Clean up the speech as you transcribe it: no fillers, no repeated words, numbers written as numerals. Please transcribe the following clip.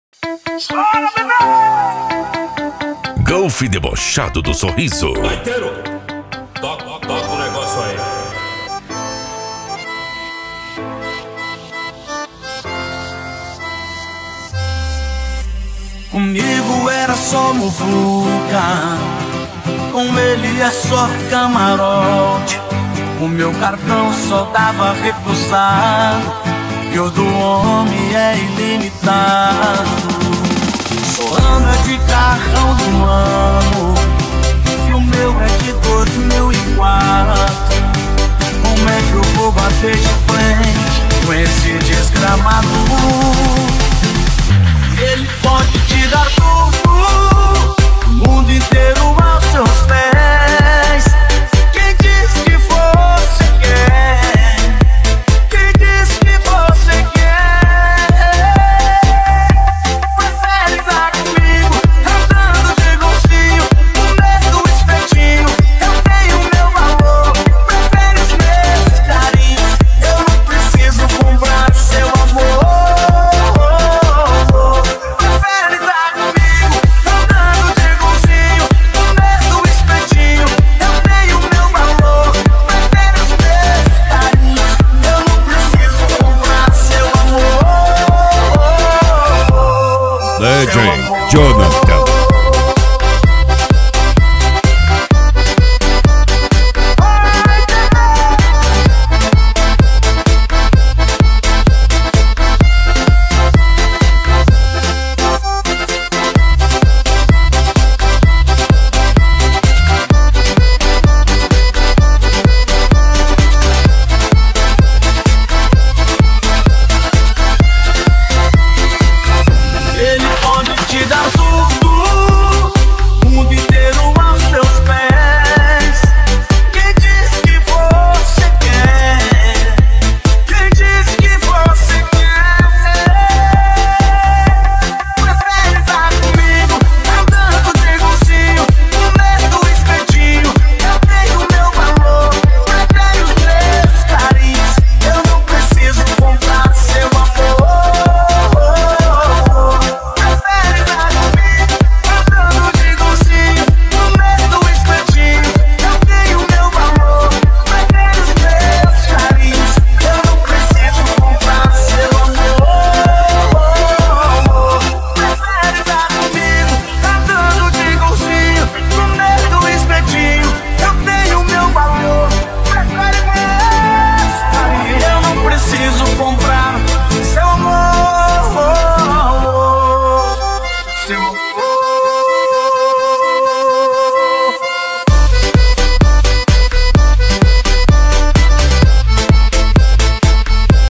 Golfe debochado do sorriso. Gaiteiro, toca o negócio aí. Comigo era só muvuca, com ele é só camarote. O meu cartão só dava recusado, e o do homem é ilimitado. Só anda de carrão do ano, e o meu é de 2004. Como é que eu vou bater de frente com esse desgramado? Ele pode te dar tudo, o mundo inteiro aos seus pés. Quem disse que você quer? Quem disse que você quer? Prefere estar comigo, andando de golfinho, no meio do espetinho. Eu tenho meu valor, prefere os meus carinhos. Eu não preciso comprar seu amor. Legend Jonathan.